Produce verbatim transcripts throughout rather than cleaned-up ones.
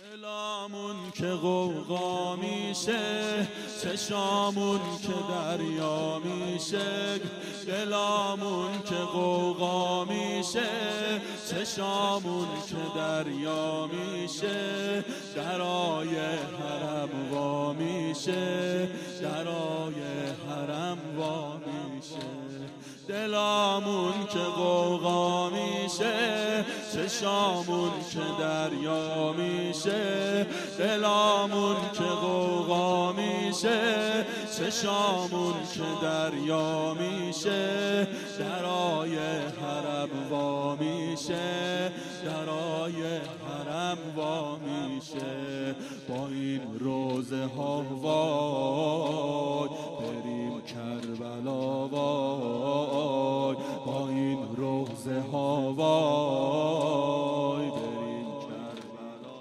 دلامون که غوغا میشه، چشامون که دریا میشه. دلامون که غوغا میشه، چشامون که دریا میشه. درای حرم وا میشه، درای حرم وا میشه. دلامون که غوغا میشه، چشامون که دریا میشه. دلامون که غوغا میشه، چشامون که دریا میشه. درای حرم وا میشه، درای حرم وا میشه. با این روزه ها وای بریم کربلا وای، با این روزه ها وای بریم کربلا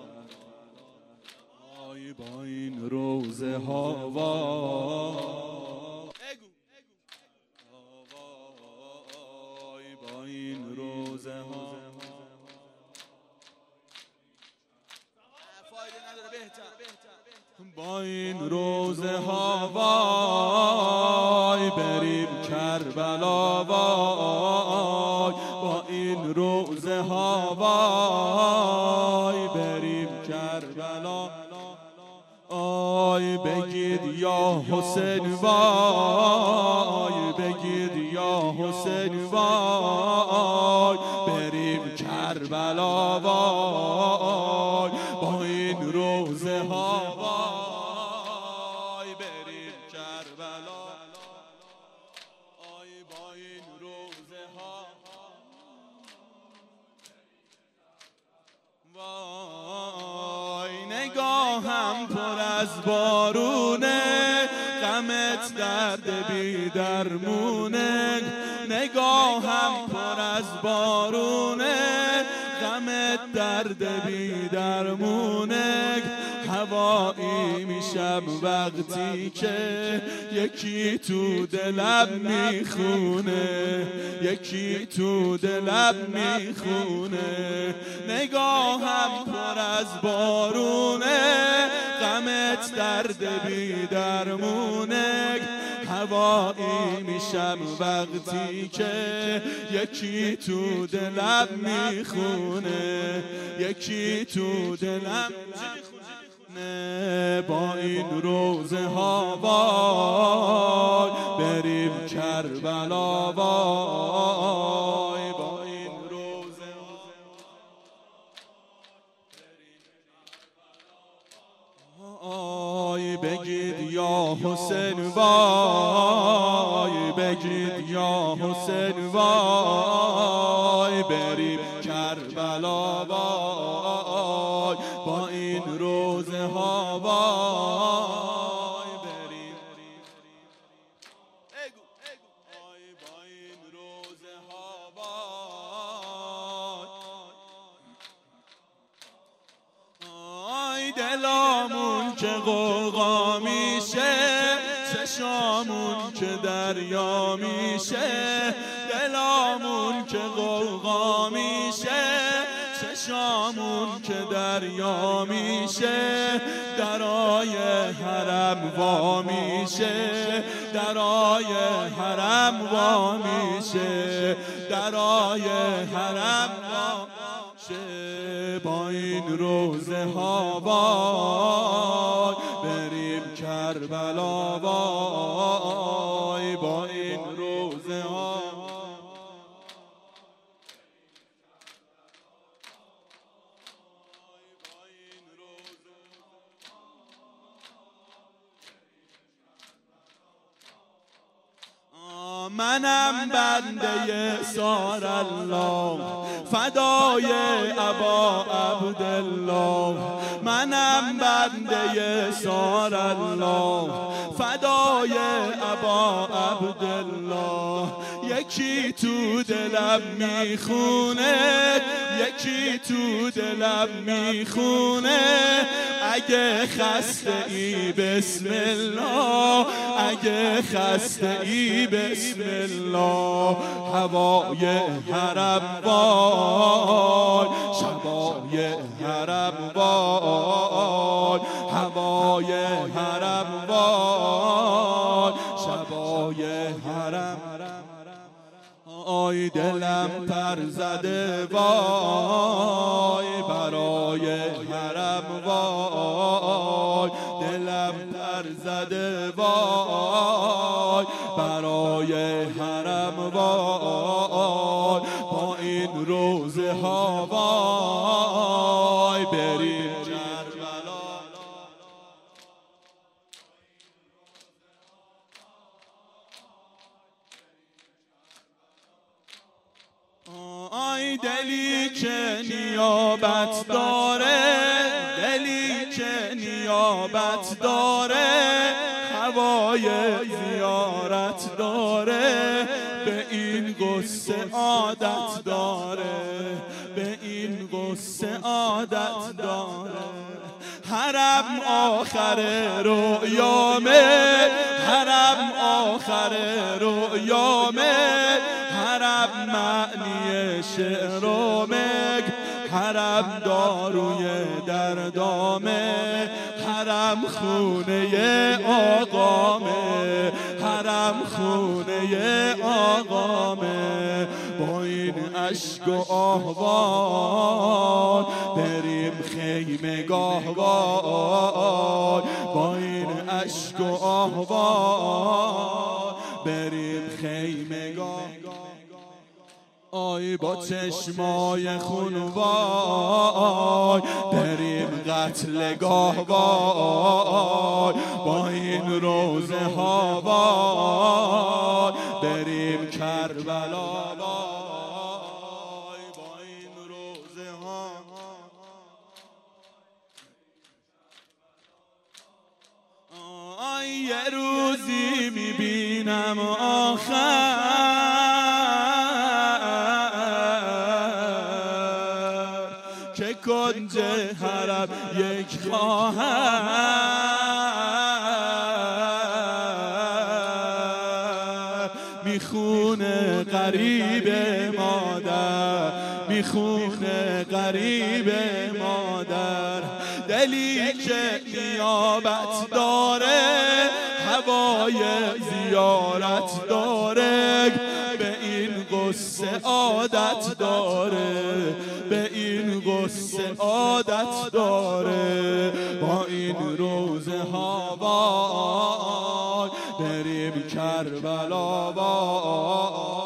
وای، با این روزه ها وای با این روزه ها. با این روزه ها وای بریم کربلا وای، با این روزه ها وای بریم کربلا. آی بگید یا حسین وای، بگید یا حسین وای بریم کربلا وای، با این روزه ها وای بریم کربلا. آی با این روزه ها وای، نگاهم پر از بارونه، غمت درد بی درمونه. نگاهم پر از بارونه، غمت درد بی درمونه. هوایی میشم وقتی که یکی تو دلم میخونه، یکی تو دلم میخونه. نگاهم پر از بارونه، غمت درد بی درمونه. هوایی میشم وقتی که یکی تو دلم میخونه، یکی تو دلم میخونه. با این روزه ها وای بریم کربلا وای، با این روزه وای بگید یا حسین وای، بگید یا حسین وای بریم کربلا وای، با این روزه ها وای بریم. وای با این روزه ها وای. دلامون که غوغا میشه، چشامون که دریا میشه. دلامون که غوغا میشه، چشامون که دریا میشه. درای حرم وا میشه، درای حرم وا میشه. درای حرم وا میشه. با این روزه ها وای بریم کربلا وای، با این روزه ها. منم بنده سار الله، فدای ابا عبدالله. منم بنده سار الله، فدای ابا عبدالله. یکی تو دلم میخونه، یکی تو دلم میخونه. اگه خسته ای بسم الله، اگه خسته ای بسم الله. هوای حرم وای، شبای حرم وای، هوای حرم وای، شبای حرم. آی دلم پر زده وای، برای حرم وای، دلم پر زده وای، برای حرم وای. با این روزه ها وای، بریم کربلا. آی دلی که نیابت داره، دلی که نیابت داره، هوای زیارت داره. به این قصه عادت داره، به این قصه عادت داره. حرم آخر رؤیامه، حرم آخر رؤیامه. حرم معنی شعرامه، حرم داروی دردامه. حرم خونه آقامه، حرم خونه آقامه. با این اشک و آهوان بریم خیمه گاه وای، با این اشک و آهوان بریم خیمه گاه. آی با چشمای خون وای، بریم قتل گاه وای، با این روزه ها وای، بریم کربلا وای، با این روزه ها. آی یه روزی میبینم آخر که کنج حرم یک خواهر میخونه غریب مادر، میخونه غریب مادر. دلی که نیابت داره، هوای زیارت داره. به این قصه عادت داره، به این قصه عادت داره. با این روزه ها وای، بریم کربلا وای.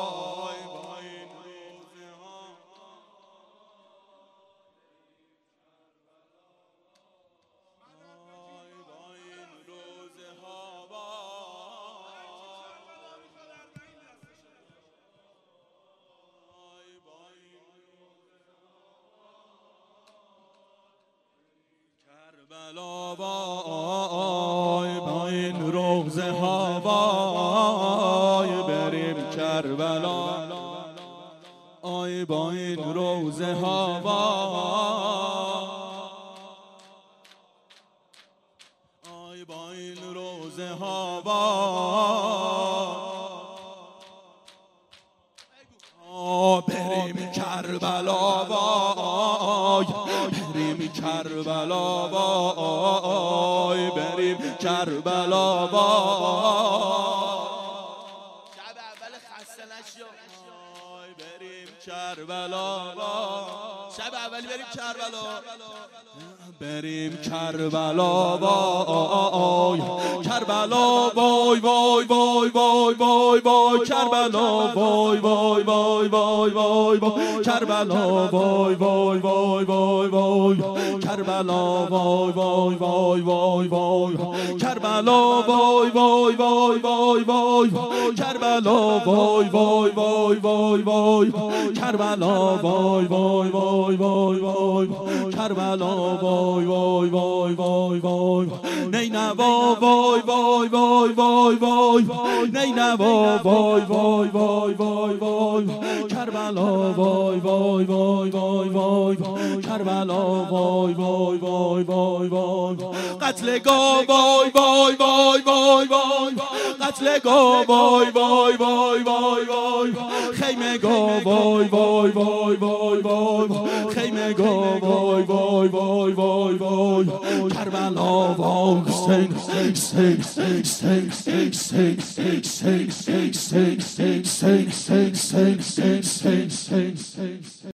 کربلا وای، با این روزه ها وای، بریم کربلا. آی با این روزه ها وای، آی با این روزه ها وای، بریم کربلا وای، بریم کربلا وای، بریم کربلا وای. شب اول خسته نشو، بریم کربلا وای، شب اولی بریم کربلا، بریم کربلا وای، کربلا وای وای وای وای وای وای، کربلا وای وای وای وای وای وای، کربلا وای وای وای وای وای، کربلا وای وای وای وای وای، کربلا وای وای وای وای وای، کربلا وای وای وای وای وای، کربلا وای وای وای وای وای وای کربلا وای وای وای وای وای نینوا وای وای وای وای وای نینوا وای وای وای وای وای کربلا وای وای وای وای وای کربلا وای وای وای وای وای قتلگاه وای وای وای وای وای قتلگاه وای وای وای وای وای خیمه‌گاه وای وای وای وای وای خیمه‌گاه وای وای وای وای وای کربلا وای سنگ سنگ سنگ سنگ سنگ سنگ سنگ سنگ سنگ سنگ سنگ سنگ سنگ سنگ سنگ سنگ سنگ سنگ